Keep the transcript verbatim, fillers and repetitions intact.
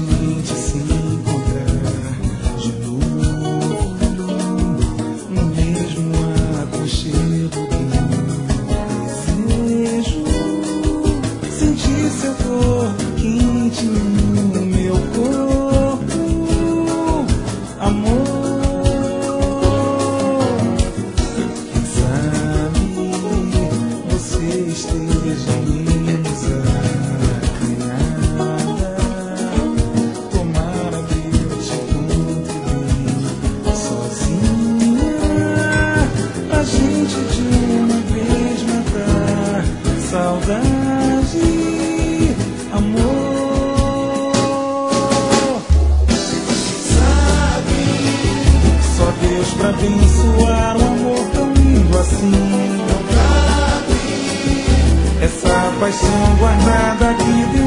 gente se encontrar de novo no mesmo aconchego do desejo. Sentir seu corpo quente no meu corpo, amor. Quem sabe você esteja menos acanhada. Tomara que eu te encontre bem sozinha, a gente de uma vez matar saudade, amor. Sabe, só Deus pra abençoar um amor tão lindo assim. Essa paixão guardada que Deus